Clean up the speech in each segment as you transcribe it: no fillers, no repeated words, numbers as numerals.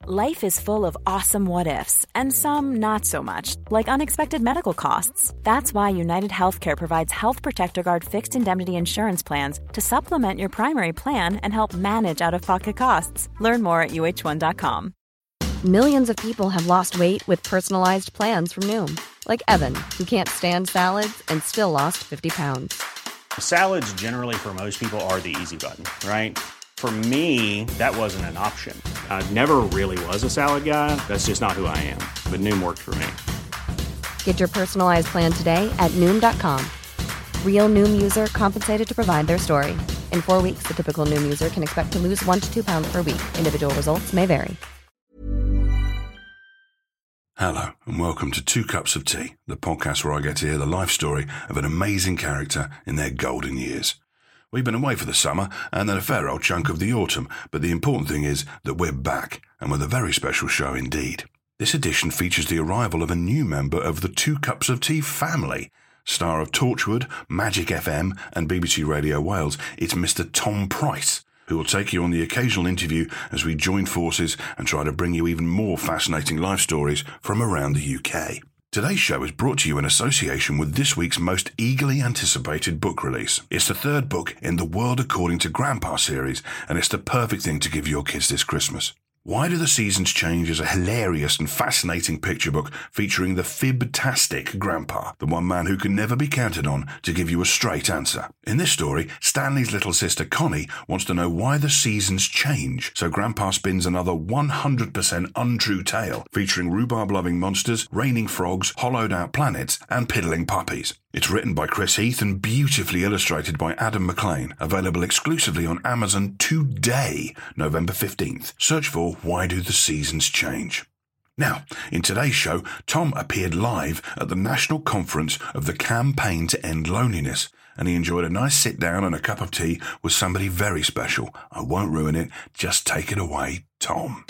Life is full of awesome what-ifs, and some not so much, like unexpected medical costs. That's why United Healthcare provides Health Protector Guard fixed indemnity insurance plans to supplement your primary plan and help manage out-of-pocket costs. Learn more at uh1.com. Millions of people have lost weight with personalized plans from Noom. Like Evan, who can't stand salads and still lost 50 pounds. Salads generally for most people are the easy button, right? For me, that wasn't an option. I never really was a salad guy. That's just not who I am. But Noom worked for me. Get your personalized plan today at Noom.com. Real Noom user compensated to provide their story. In 4 weeks, the typical Noom user can expect to lose 1 to 2 pounds per week. Individual results may vary. Hello, and welcome to Two Cups of Tea, the podcast where I get to hear the life story of an amazing character in their golden years. We've been away for the summer and then a fair old chunk of the autumn, but the important thing is that we're back, and with a very special show indeed. This edition features the arrival of a new member of the Two Cups of Tea family. Star of Torchwood, Magic FM and BBC Radio Wales, it's Mr. Tom Price, who will take you on the occasional interview as we join forces and try to bring you even more fascinating life stories from around the UK. Today's show is brought to you in association with this week's most eagerly anticipated book release. It's the third book in the World According to Grandpa series, and it's the perfect thing to give your kids this Christmas. Why Do the Seasons Change is a hilarious and fascinating picture book featuring the fibtastic grandpa, the one man who can never be counted on to give you a straight answer. In this story, Stanley's little sister Connie wants to know why the seasons change, so Grandpa spins another 100% untrue tale featuring rhubarb-loving monsters, raining frogs, hollowed-out planets, and piddling puppies. It's written by Chris Heath and beautifully illustrated by Adam McLean, available exclusively on Amazon today, November 15th. Search for Why Do the Seasons Change? Now, in today's show, Tom appeared live at the National Conference of the Campaign to End Loneliness, and he enjoyed a nice sit-down and a cup of tea with somebody very special. I won't ruin it, just take it away, Tom.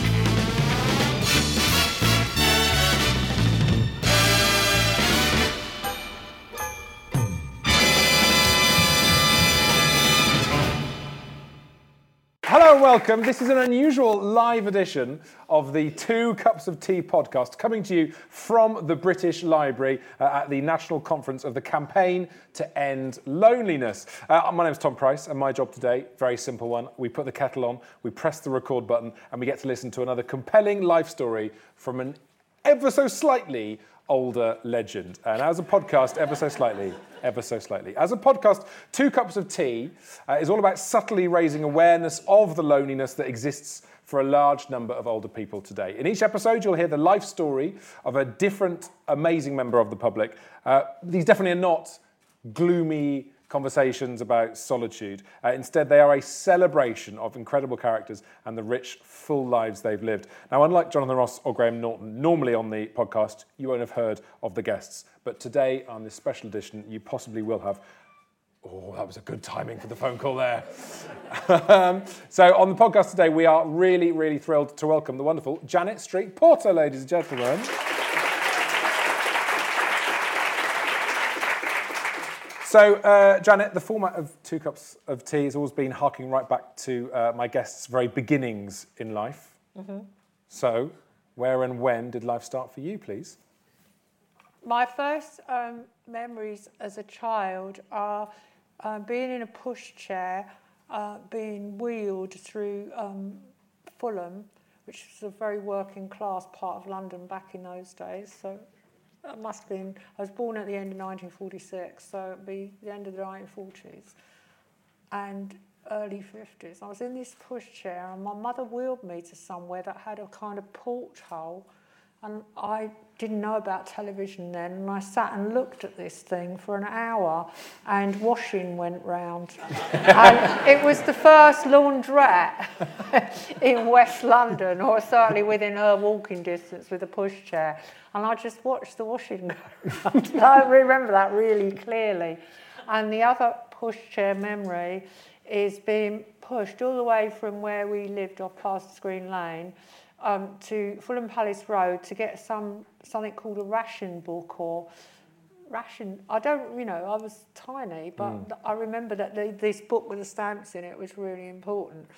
Hello and welcome. This is an unusual live edition of the Two Cups of Tea podcast, coming to you from the British Library at the National Conference of the Campaign to End Loneliness. My name is Tom Price, and my job today, very simple one. We put the kettle on, we press the record button, and we get to listen to another compelling life story from an ever so slightly older legend. And as a podcast, ever so slightly. As a podcast, Two Cups of Tea is all about subtly raising awareness of the loneliness that exists for a large number of older people today. In each episode, you'll hear the life story of a different, amazing member of the public. These definitely are not gloomy conversations about solitude. Instead, they are a celebration of incredible characters and the rich, full lives they've lived. Now, unlike Jonathan Ross or Graham Norton, normally on the podcast, you won't have heard of the guests. But today, on this special edition, you possibly will have. Oh, that was a good timing for the phone call there. So on the podcast today, we are really, really thrilled to welcome the wonderful Janet Street Porter, ladies and gentlemen. So, Janet, the format of Two Cups of Tea has always been harking right back to my guests' very beginnings in life. Mm-hmm. So, where and when did life start for you, please? My first memories as a child are being in a pushchair, being wheeled through Fulham, which was a very working class part of London back in those days. So that must have been, I was born at the end of 1946, so it'd be the end of the 1940s and early 50s. I was in this pushchair and my mother wheeled me to somewhere that had a kind of porthole, and I didn't know about television then, and I sat and looked at this thing for an hour, and washing went round. And it was the first laundrette in West London, or certainly within her walking distance with a pushchair. And I just watched the washing go round. I remember that really clearly. And the other pushchair memory is being pushed all the way from where we lived off past Green Lane to Fulham Palace Road to get something called a ration book or ration. I was tiny, but I remember that this book with the stamps in it was really important.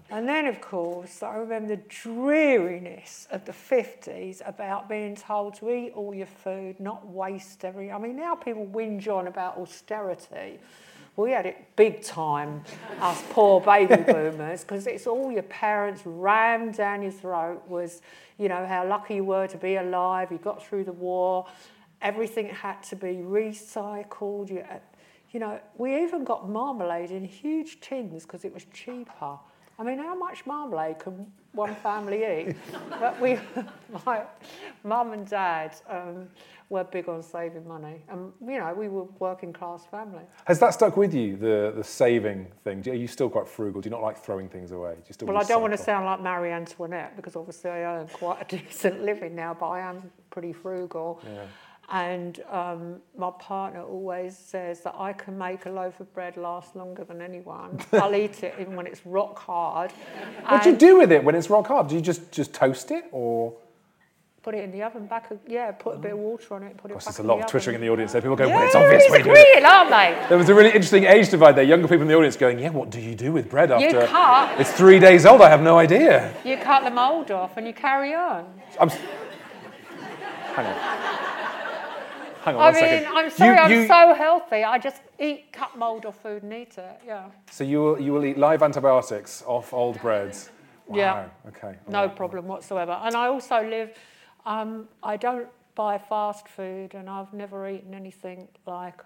And then, of course, I remember the dreariness of the 50s about being told to eat all your food, not waste every... I mean, now people whinge on about austerity. We had it big time, us poor baby boomers, because it's all your parents rammed down your throat was, you know, how lucky you were to be alive, you got through the war, everything had to be recycled. You know, we even got marmalade in huge tins because it was cheaper. I mean, how much marmalade can one family eat? But my mum and dad were big on saving money. And, you know, we were working class family. Has that stuck with you, the saving thing? Are you still quite frugal? Do you not like throwing things away? Do you still well, I don't want to sound like Marie Antoinette, because obviously I earn quite a decent living now, but I am pretty frugal. Yeah. And my partner always says that I can make a loaf of bread last longer than anyone. I'll eat it even when it's rock hard. What do you do with it when it's rock hard? Do you just toast it, or...? Put it in the oven, put a bit of water on it, put it back There's a in lot the of oven. twittering in the audience there. People go, Yeah, well, it's obvious. they're agreeing, aren't they? There was a really interesting age divide there. Younger people in the audience going, yeah, what do you do with bread after... You cut. It's 3 days old, I have no idea. You cut the mould off and you carry on. Hang on one second. I'm sorry, I'm so healthy. I just cut mould off food and eat it, yeah. So you will eat live antibiotics off old breads? Wow. Yeah. Okay. No problem whatsoever. And I also live... I don't buy fast food, and I've never eaten anything like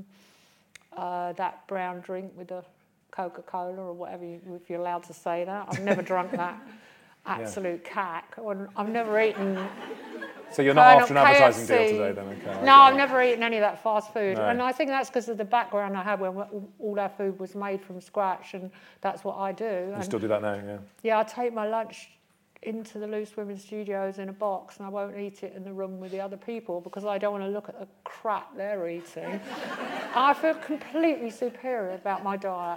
that brown drink with a Coca-Cola or whatever, if you're allowed to say that. I've never drunk that absolute cack. I've never eaten... So you're not after an advertising deal today then? Okay. No, I've never eaten any of that fast food. No. And I think that's because of the background I had when all our food was made from scratch, and that's what I do. You still do that now, yeah? Yeah, I take my lunch into the Loose Women Studios in a box, and I won't eat it in the room with the other people because I don't want to look at the crap they're eating. I feel completely superior about my diet.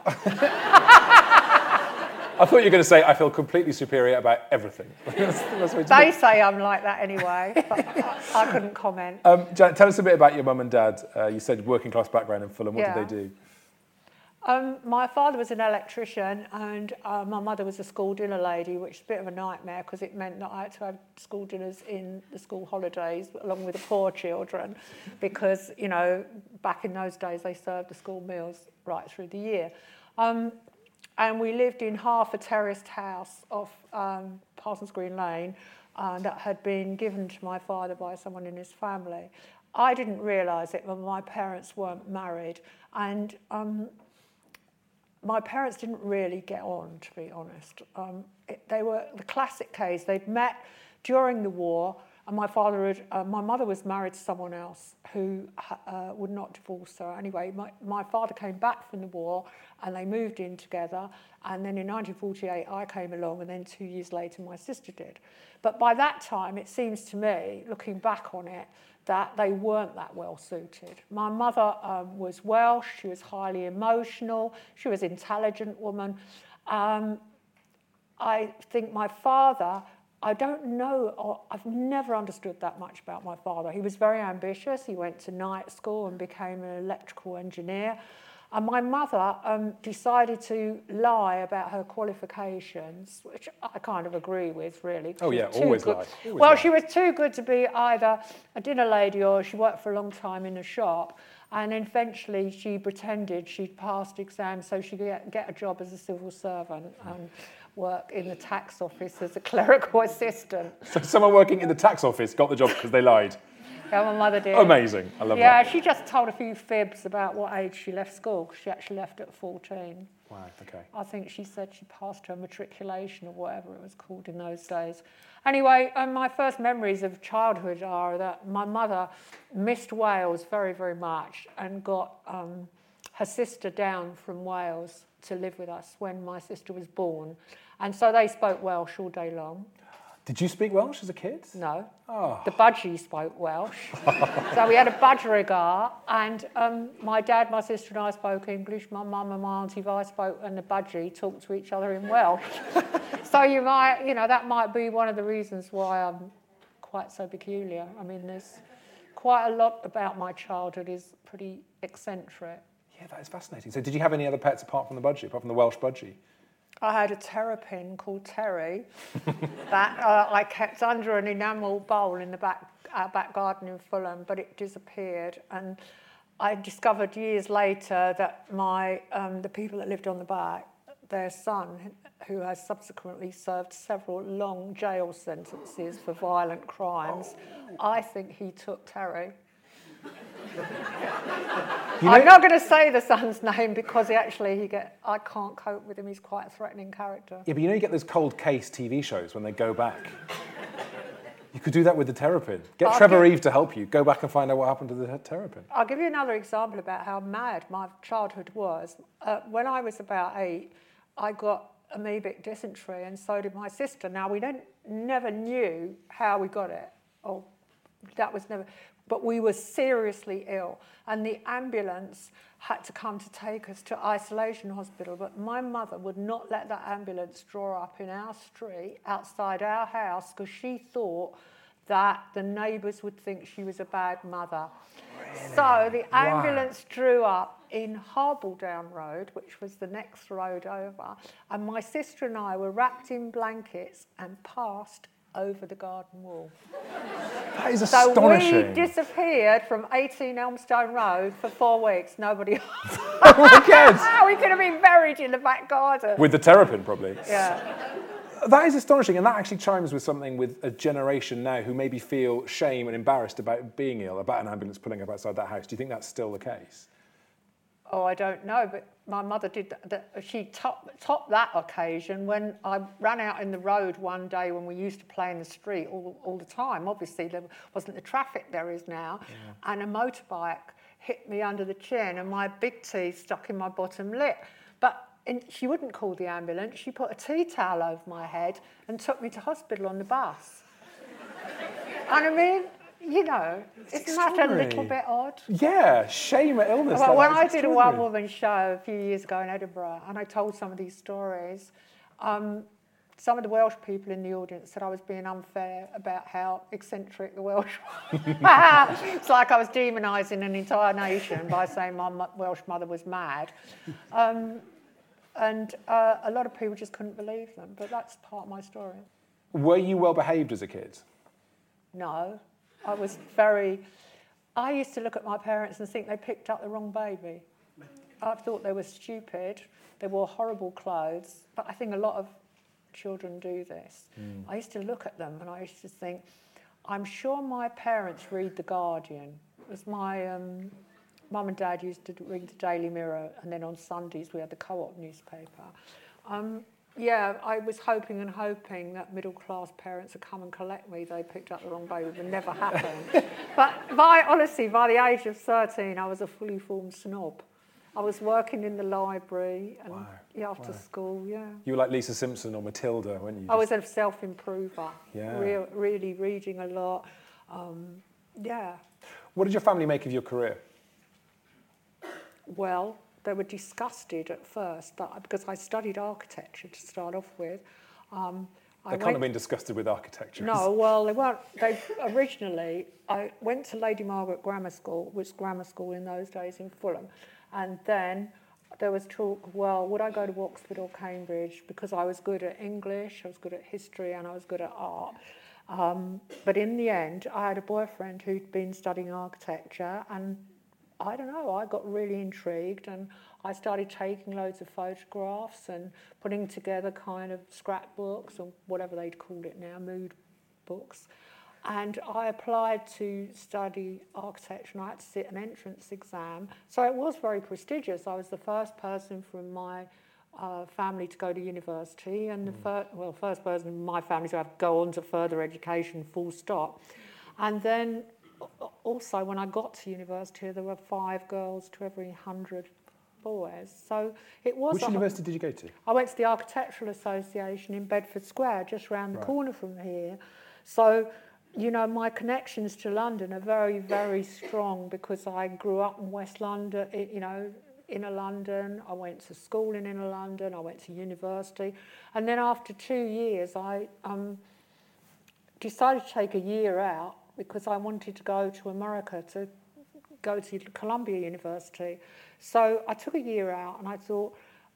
I thought you were going to say, I feel completely superior about everything. They say I'm like that anyway, but I couldn't comment. Janet, tell us a bit about your mum and dad. You said working class background in Fulham. What did they do? My father was an electrician, and my mother was a school dinner lady, which is a bit of a nightmare because it meant that I had to have school dinners in the school holidays along with the poor children, because, you know, back in those days they served the school meals right through the year. And we lived in half a terraced house off Parsons Green Lane that had been given to my father by someone in his family. I didn't realise it when my parents weren't married, and my parents didn't really get on, to be honest. They were the classic case. They'd met during the war, and my mother was married to someone else who would not divorce her. Anyway, my father came back from the war, and they moved in together. And then in 1948, I came along, and then 2 years later, my sister did. But by that time, it seems to me, looking back on it, that they weren't that well suited. My mother was Welsh. She was highly emotional. She was an intelligent woman. I think my father, I don't know, or I've never understood that much about my father. He was very ambitious. He went to night school and became an electrical engineer. And my mother decided to lie about her qualifications, which I kind of agree with, really. Oh, yeah, always lie. Well, she was too good to be either a dinner lady or she worked for a long time in a shop. And eventually she pretended she'd passed exams so she could get a job as a civil servant and work in the tax office as a clerical assistant. So someone working in the tax office got the job because they lied? Yeah, my mother did. Amazing. I love that. Yeah, she just told a few fibs about what age she left school, because she actually left at 14. Wow, okay. I think she said she passed her matriculation or whatever it was called in those days. Anyway, my first memories of childhood are that my mother missed Wales very, very much and got her sister down from Wales to live with us when my sister was born. And so they spoke Welsh all day long. Did you speak Welsh as a kid? No. Oh. The budgie spoke Welsh. So we had a budgerigar, and my dad, my sister and I spoke English. My mum and my auntie Vi spoke, and the budgie talked to each other in Welsh. So that might be one of the reasons why I'm quite so peculiar. I mean, there's quite a lot about my childhood is pretty eccentric. Yeah, that is fascinating. So did you have any other pets apart from the budgie, apart from the Welsh budgie? I had a terrapin called Terry that I kept under an enamel bowl in the back garden in Fulham, but it disappeared. And I discovered years later that the people that lived on the back, their son, who has subsequently served several long jail sentences for violent crimes, I think he took Terry. I'm not going to say the son's name because I can't cope with him. He's quite a threatening character. Yeah, but you get those cold case TV shows when they go back. You could do that with the terrapin. Get Trevor Eve to help you. Go back and find out what happened to the terrapin. I'll give you another example about how mad my childhood was. When I was about 8, I got amoebic dysentery, and so did my sister. Now, we never knew how we got it. But we were seriously ill, and the ambulance had to come to take us to isolation hospital, but my mother would not let that ambulance draw up in our street outside our house because she thought that the neighbours would think she was a bad mother. Really? So the ambulance drew up in Harbledown Road, which was the next road over, and my sister and I were wrapped in blankets and passed over the garden wall. That is astonishing. So we disappeared from 18 Elmstone Road for 4 weeks. Nobody. Oh my God! We could have been buried in the back garden. With the terrapin, probably. Yeah. That is astonishing, and that actually chimes with something with a generation now who maybe feel shame and embarrassed about being ill, about an ambulance pulling up outside that house. Do you think that's still the case? Oh, I don't know, but my mother did that. She topped that occasion when I ran out in the road one day when we used to play in the street all the time. Obviously, there wasn't the traffic there is now, and a motorbike hit me under the chin, and my big teeth stuck in my bottom lip. But she wouldn't call the ambulance. She put a tea towel over my head and took me to hospital on the bus. And I mean, isn't that a little bit odd? Yeah, shame at illness. Well, when I did a one-woman show a few years ago in Edinburgh, and I told some of these stories, some of the Welsh people in the audience said I was being unfair about how eccentric the Welsh were. It's like I was demonising an entire nation by saying my Welsh mother was mad. And a lot of people just couldn't believe them, but that's part of my story. Were you well behaved as a kid? No. I used to look at my parents and think they picked up the wrong baby. I thought they were stupid. They wore horrible clothes. But I think a lot of children do this. I used to look at them and I used to think, I'm sure my parents read The Guardian. It was my mum and dad used to read the Daily Mirror, and then on Sundays we had the Co-op newspaper. I was hoping that middle-class parents would come and collect me. They picked up the wrong baby, but it never happened. But by the age of 13, I was a fully formed snob. I was working in the library and after school, You were like Lisa Simpson or Matilda, weren't you? I was a self-improver, Yeah. really reading a lot, What did your family make of your career? Well, they were disgusted at first, but because I studied architecture to start off with. They can't have been disgusted with architecture. No, well, they weren't. Originally, I went to Lady Margaret Grammar School, which was grammar school in those days in Fulham, and then there was talk, well, would I go to Oxford or Cambridge? Because I was good at English, I was good at history, and I was good at art. But in the end, I had a boyfriend who'd been studying architecture, and I don't know, I got really intrigued, and I started taking loads of photographs and putting together kind of scrapbooks or whatever they'd call it now, mood books. And I applied to study architecture, and I had to sit an entrance exam. So it was very prestigious. I was the first person from my family to go to university, and the first person in my family to go on to further education, full stop. And then also, when I got to university, there were 5 girls to every 100 boys. So it was. Which university did you go to? I went to the Architectural Association in Bedford Square, just round the corner from here. So, my connections to London are very, very strong because I grew up in West London, Inner London. I went to school in Inner London. I went to university. And then after 2 years, I decided to take a year out because I wanted to go to America to go to Columbia University. So I took a year out and I thought,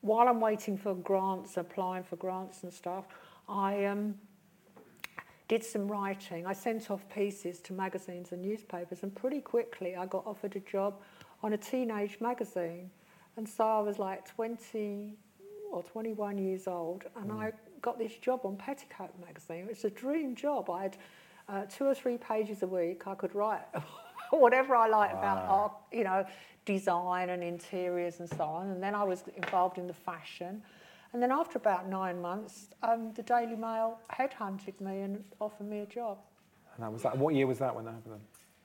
while I'm waiting for grants, applying for grants and stuff, I did some writing. I sent off pieces to magazines and newspapers, and pretty quickly I got offered a job on a teenage magazine. And so I was like 20 or 21 years old, and I got this job on Petticoat magazine. It's a dream job. I had 2 or 3 pages a week. I could write whatever I like about art, you know, design and interiors and so on. And then I was involved in the fashion. And then after about 9 months, the Daily Mail headhunted me and offered me a job. And that was that. What year was that when that happened?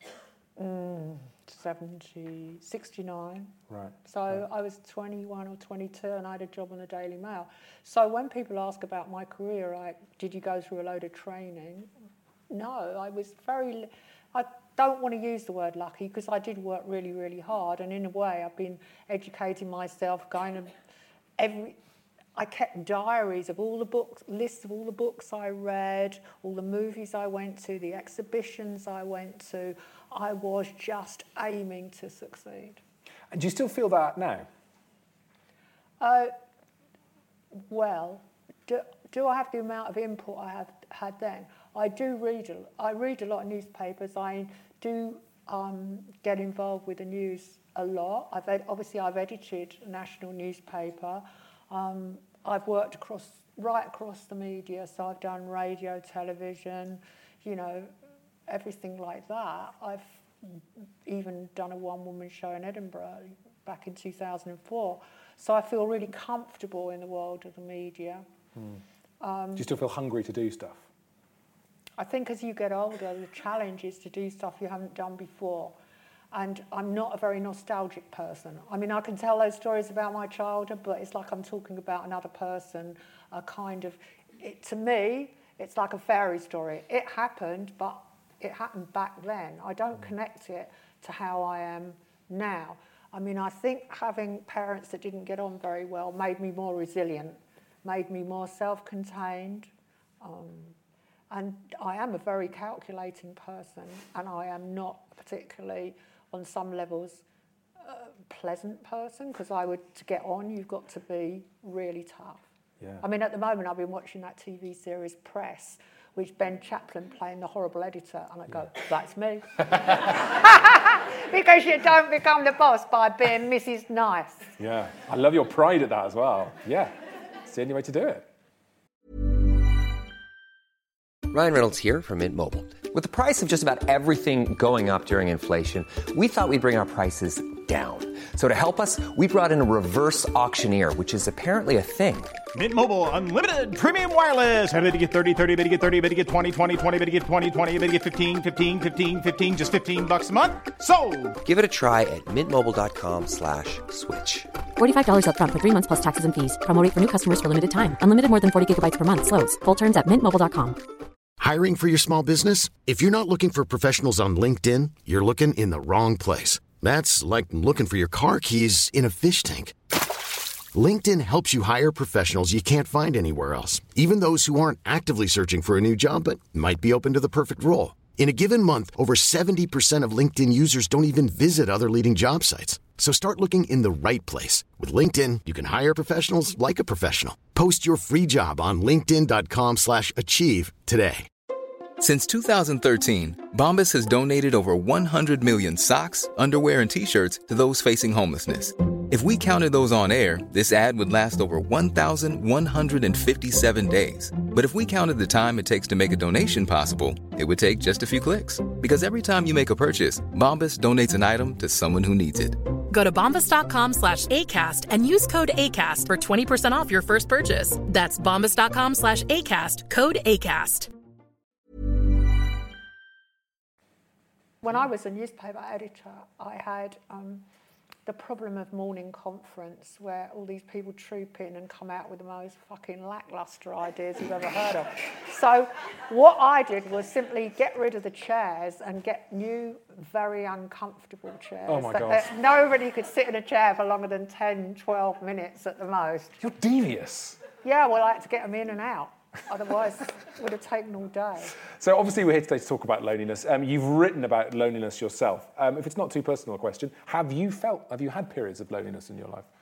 69. Right. So I was 21 or 22 and I had a job on the Daily Mail. So when people ask about my career, like, did you go through a load of training? No, I was I don't want to use the word lucky because I did work really, really hard. And in a way, I've been educating myself, I kept diaries of all the books, lists of all the books I read, all the movies I went to, the exhibitions I went to. I was just aiming to succeed. And do you still feel that now? Well, do I have the amount of input I have had then? I do read. I read a lot of newspapers. I do get involved with the news a lot. I've edited a national newspaper. I've worked right across the media, so I've done radio, television, you know, everything like that. I've even done a one-woman show in Edinburgh back in 2004. So I feel really comfortable in the world of the media. Do you still feel hungry to do stuff? I think as you get older, the challenge is to do stuff you haven't done before. And I'm not a very nostalgic person. I mean, I can tell those stories about my childhood, but it's like I'm talking about another person, to me, it's like a fairy story. It happened, but it happened back then. I don't connect it to how I am now. I mean, I think having parents that didn't get on very well made me more resilient, made me more self-contained. And I am a very calculating person, and I am not particularly, on some levels, a pleasant person, because to get on, you've got to be really tough. Yeah. I mean, at the moment, I've been watching that TV series Press, which Ben Chaplin playing the horrible editor, and I go, that's me. Because you don't become the boss by being Mrs. Nice. Yeah, I love your pride at that as well. Yeah, it's the only way to do it. Ryan Reynolds here from Mint Mobile. With the price of just about everything going up during inflation, we thought we'd bring our prices down. So to help us, we brought in a reverse auctioneer, which is apparently a thing. Mint Mobile Unlimited Premium Wireless. How to get 30, 30, bit to get 30, bit to get 20, 20, 20, bit to get 20, 20, bit to get 15, 15, 15, 15, just $15 a month? Sold! Give it a try at mintmobile.com/switch. $45 up front for 3 months plus taxes and fees. Promo rate for new customers for limited time. Unlimited more than 40 gigabytes per month. Slows full terms at mintmobile.com. Hiring for your small business? If you're not looking for professionals on LinkedIn, you're looking in the wrong place. That's like looking for your car keys in a fish tank. LinkedIn helps you hire professionals you can't find anywhere else, even those who aren't actively searching for a new job but might be open to the perfect role. In a given month, over 70% of LinkedIn users don't even visit other leading job sites. So start looking in the right place. With LinkedIn, you can hire professionals like a professional. Post your free job on linkedin.com/achieve today. Since 2013, Bombas has donated over 100 million socks, underwear, and T-shirts to those facing homelessness. If we counted those on air, this ad would last over 1,157 days. But if we counted the time it takes to make a donation possible, it would take just a few clicks. Because every time you make a purchase, Bombas donates an item to someone who needs it. Go to bombas.com/ACAST and use code ACAST for 20% off your first purchase. That's bombas.com/ACAST, code ACAST. When I was a newspaper editor, I had the problem of morning conference where all these people troop in and come out with the most fucking lacklustre ideas you've ever heard of. So what I did was simply get rid of the chairs and get new, very uncomfortable chairs. Oh my God. Nobody could sit in a chair for longer than 10, 12 minutes at the most. You're devious. Yeah, well, I had to get them in and out. Otherwise, it would have taken all day. So obviously we're here today to talk about loneliness. You've written about loneliness yourself. If it's not too personal a question, have you had periods of loneliness in your life?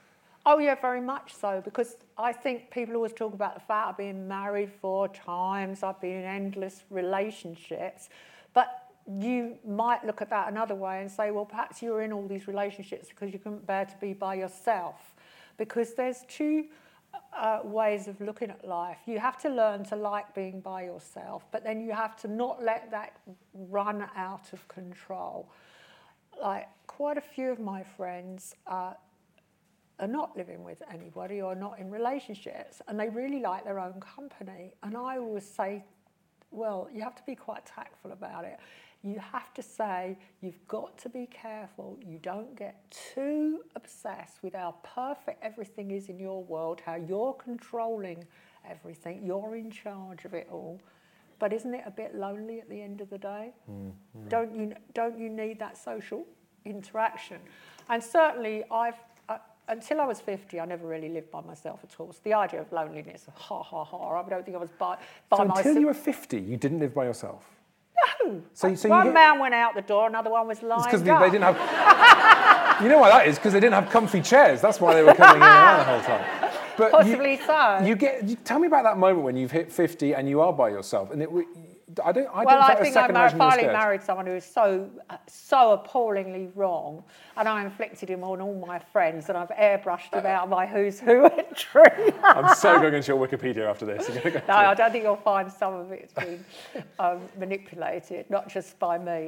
Oh, yeah, very much so, because I think people always talk about the fact I've been married 4 times, I've been in endless relationships, but you might look at that another way and say, well, perhaps you were in all these relationships because you couldn't bear to be by yourself, because there's 2 ways of looking at life. You have to learn to like being by yourself, but then you have to not let that run out of control. Like, quite a few of my friends are not living with anybody or not in relationships, and they really like their own company. And I always say, well, you have to be quite tactful about it. You have to say, you've got to be careful. You don't get too obsessed with how perfect everything is in your world, how you're controlling everything, you're in charge of it all. But isn't it a bit lonely at the end of the day? Mm-hmm. Don't you need that social interaction? And certainly until I was 50, I never really lived by myself at all. So the idea of loneliness, ha ha ha, I don't think I was by myself. Until you were 50, you didn't live by yourself? No. One man went out the door, another one was lying because down. They didn't have... You know why that is? Because they didn't have comfy chairs. That's why they were coming in and out the whole time. But possibly so. Tell me about that moment when you've hit 50 and you are by yourself. And I think I finally married someone who was so appallingly wrong, and I inflicted him on all my friends, and I've airbrushed him out of my who's who entry. I'm so going into your Wikipedia after this. I don't think you'll find some of it's been manipulated, not just by me.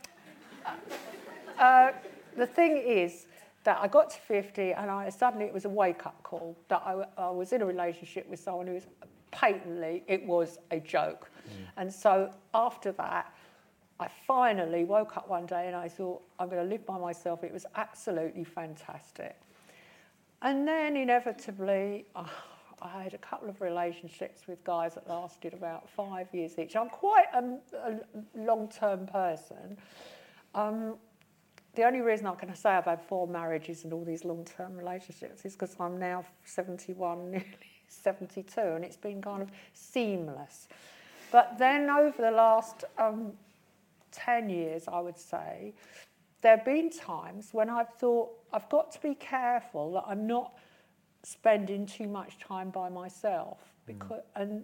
The thing is that I got to 50, and suddenly it was a wake-up call that I was in a relationship with someone who was patently, it was a joke. And so after that, I finally woke up one day and I thought, I'm going to live by myself. It was absolutely fantastic. And then inevitably, I had a couple of relationships with guys that lasted about 5 years each. I'm quite a long-term person. The only reason I can say I've had 4 marriages and all these long-term relationships is because I'm now 71, nearly 72, and it's been kind of seamless. But then over the last 10 years, I would say, there have been times when I've thought, I've got to be careful that I'm not spending too much time by myself, and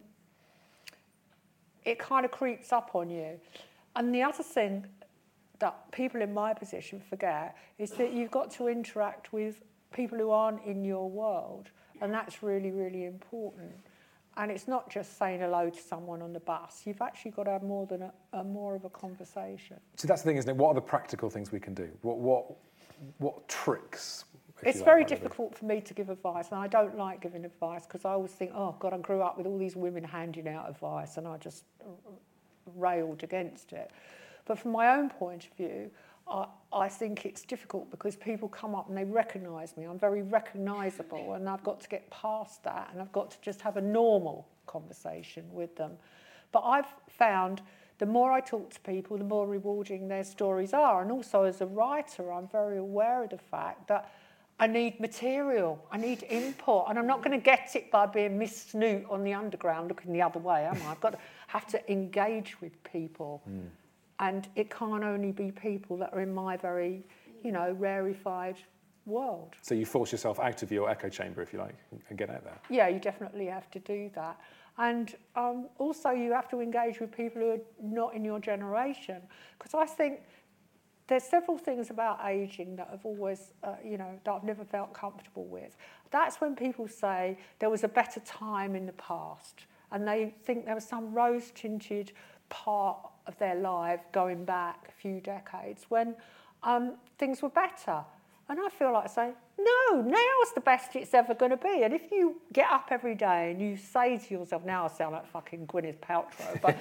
it kind of creeps up on you. And the other thing that people in my position forget is that you've got to interact with people who aren't in your world, and that's really, really important. And it's not just saying hello to someone on the bus. You've actually got to have more of a conversation. So that's the thing, isn't it? What are the practical things we can do? What tricks? It's very difficult for me to give advice, and I don't like giving advice because I always think, oh God, I grew up with all these women handing out advice, and I just railed against it. But from my own point of view, I think it's difficult because people come up and they recognise me. I'm very recognisable, and I've got to get past that, and I've got to just have a normal conversation with them. But I've found the more I talk to people, the more rewarding their stories are. And also as a writer, I'm very aware of the fact that I need material, I need input, and I'm not going to get it by being Miss Snoot on the underground looking the other way, am I? I've got to have to engage with people. And it can't only be people that are in my very, rarefied world. So you force yourself out of your echo chamber, if you like, and get out there. Yeah, you definitely have to do that. And also you have to engage with people who are not in your generation. Because I think there's several things about ageing that I've always, that I've never felt comfortable with. That's when people say there was a better time in the past, and they think there was some rose-tinted part of their life going back a few decades when things were better. And I feel like saying, no, now's the best it's ever going to be. And if you get up every day and you say to yourself, now I sound like fucking Gwyneth Paltrow, but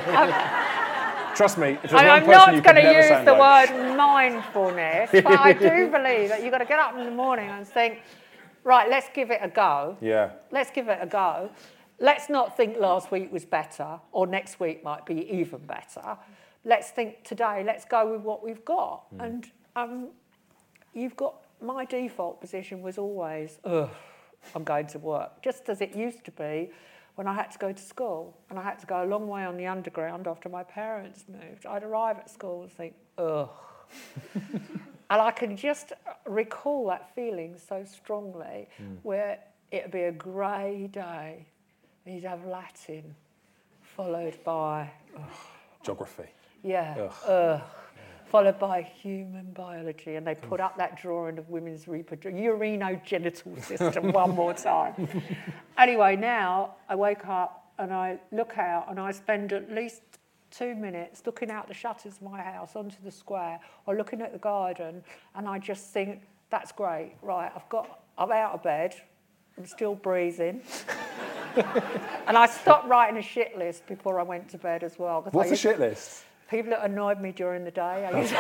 trust me, if I'm not going to use the word mindfulness, but I do believe that you've got to get up in the morning and think, right, let's give it a go. Yeah. Let's give it a go. Let's not think last week was better or next week might be even better. Let's think today, let's go with what we've got. And you've got, my default position was always, I'm going to work, just as it used to be when I had to go to school. And I had to go a long way on the underground after my parents moved. I'd arrive at school and think, And I can just recall that feeling so strongly, where it'd be a grey day, and you'd have Latin, followed by... Geography. Yeah, followed by human biology, and they put up that drawing of women's urinogenital system one more time. Anyway, now I wake up and I look out and I spend at least 2 minutes looking out the shutters of my house onto the square or looking at the garden, and I just think, that's great, right, I'm out of bed, I'm still breathing. And I stopped writing a shit list before I went to bed as well. What's a shit list? People that annoyed me during the day. Brilliant.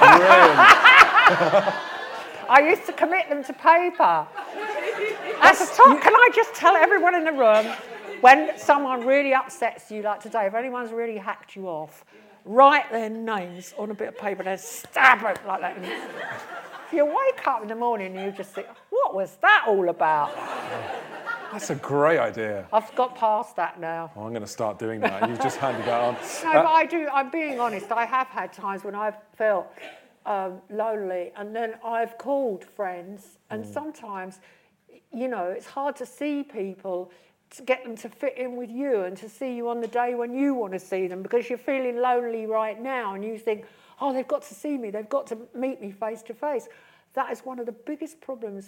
I used to commit them to paper. At the top, can I just tell everyone in the room, when someone really upsets you, like today, if anyone's really hacked you off, write their names on a bit of paper and then stab it like that. You wake up in the morning and you just think, what was that all about? That's a great idea. I've got past that now. Oh, I'm going to start doing that. You've just handed that on. No, but I'm being honest, I have had times when I've felt lonely, and then I've called friends, and sometimes, it's hard to see people, to get them to fit in with you and to see you on the day when you want to see them, because you're feeling lonely right now and you think, oh, they've got to see me, they've got to meet me face to face. That is one of the biggest problems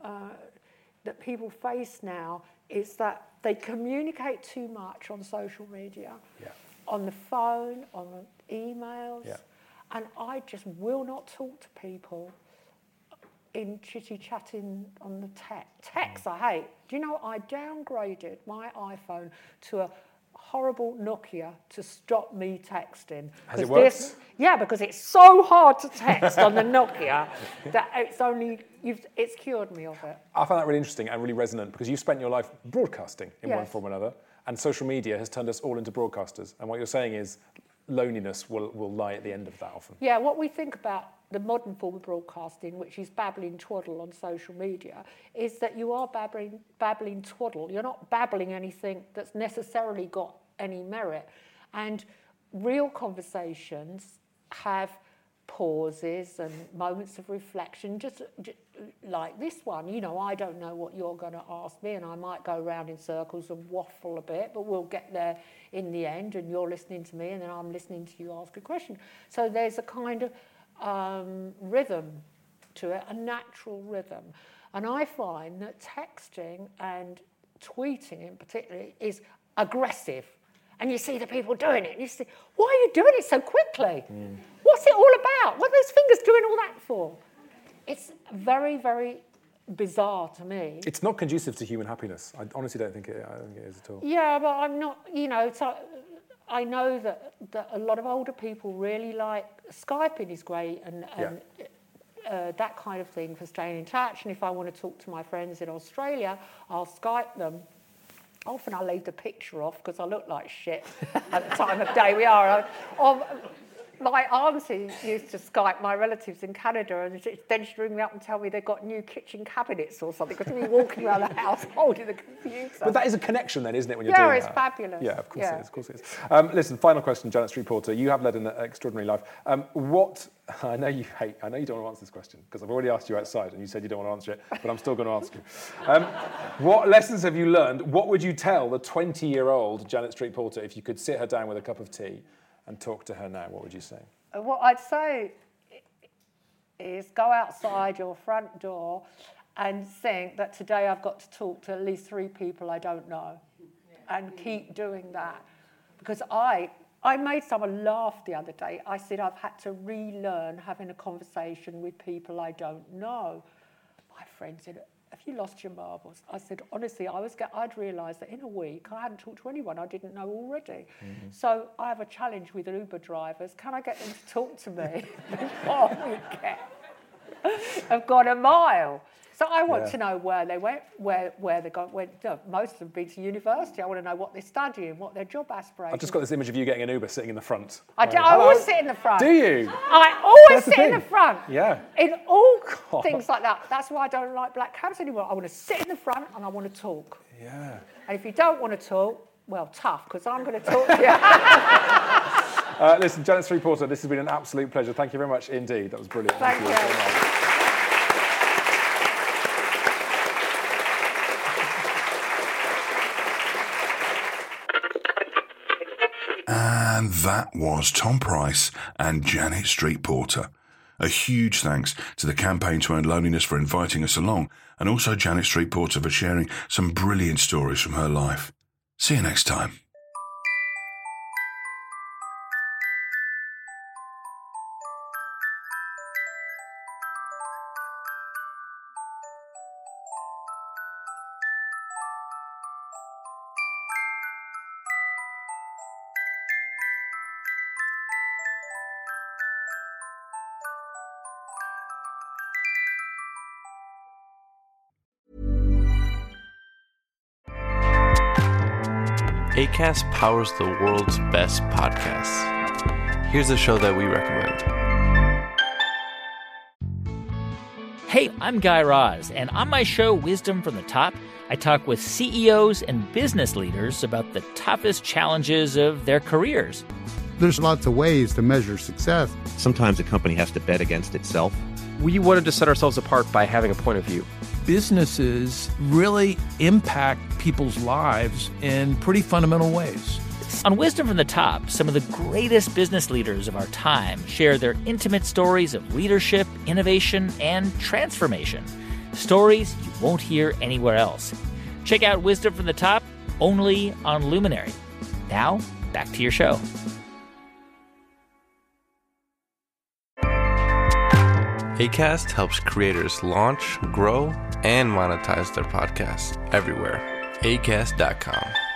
that people face now, is that they communicate too much on social media, on the phone, on the emails, and I just will not talk to people in chitty-chatting on the text. I hate. Do you know, I downgraded my iPhone to a horrible Nokia to stop me texting. Has it worked? Because it's so hard to text on the Nokia that it's cured me of it. I find that really interesting and really resonant, because you've spent your life broadcasting in one form or another, and social media has turned us all into broadcasters. And what you're saying is loneliness will lie at the end of that often. Yeah, what we think about the modern form of broadcasting, which is babbling twaddle on social media, is that you are babbling twaddle. You're not babbling anything that's necessarily got any merit. And real conversations have pauses and moments of reflection, just like this one. I don't know what you're going to ask me, and I might go around in circles and waffle a bit, but we'll get there in the end, and you're listening to me, and then I'm listening to you ask a question. So there's a kind of rhythm to it, a natural rhythm. And I find that texting and tweeting in particular is aggressive. And you see the people doing it, and you say, why are you doing it so quickly? What's it all about? What are those fingers doing all that for? It's very, very bizarre to me. It's not conducive to human happiness. I honestly don't think it is at all. Yeah, but I'm not, so I know that a lot of older people really like Skyping is great and that kind of thing for staying in touch. And if I want to talk to my friends in Australia, I'll Skype them. Often I leave the picture off because I look like shit at the time of day we are. My auntie used to Skype my relatives in Canada, and then she'd ring me up and tell me they've got new kitchen cabinets or something, because me walking around the house holding the computer. But that is a connection then, isn't it, when you're doing that? Yeah, it's fabulous. Yeah, of course it is. Of course it is. Listen, final question, Janet Street Porter. You have led an extraordinary life. I know you don't want to answer this question, because I've already asked you outside and you said you don't want to answer it, but I'm still going to ask you. What lessons have you learned? What would you tell the 20-year-old Janet Street Porter if you could sit her down with a cup of tea and talk to her now? What would you say? What I'd say is go outside your front door and think that today I've got to talk to at least 3 people I don't know, and keep doing that. Because I made someone laugh the other day. I said I've had to relearn having a conversation with people I don't know. My friend said, have you lost your marbles? I said, honestly, I'd realised that in a week I hadn't talked to anyone I didn't know already. Mm-hmm. So I have a challenge with Uber drivers. Can I get them to talk to me before I've got a mile? So I want to know where they went, where they went. Most of them have been to university. I want to know what they're studying, what their job aspirations. I've just got this image of you getting an Uber sitting in the front. I always sit in the front. Do you? I always sit in the front. Yeah. In all things like that. That's why I don't like black cabs anymore. I want to sit in the front and I want to talk. Yeah. And if you don't want to talk, well, tough, because I'm going to talk to you. Listen, Janet Street Porter, this has been an absolute pleasure. Thank you very much indeed. That was brilliant. Thank you. Very much. And that was Tom Price and Janet Street Porter. A huge thanks to the Campaign to End Loneliness for inviting us along, and also Janet Street Porter for sharing some brilliant stories from her life. See you next time. Acast powers the world's best podcasts. Here's a show that we recommend. Hey, I'm Guy Raz, and on my show, Wisdom from the Top, I talk with CEOs and business leaders about the toughest challenges of their careers. There's lots of ways to measure success. Sometimes a company has to bet against itself. We wanted to set ourselves apart by having a point of view. Businesses really impact people's lives in pretty fundamental ways. On Wisdom from the Top, some of the greatest business leaders of our time share their intimate stories of leadership, innovation, and transformation. Stories you won't hear anywhere else. Check out Wisdom from the Top, only on Luminary. Now, back to your show. Acast helps creators launch, grow, and monetize their podcasts everywhere. Acast.com.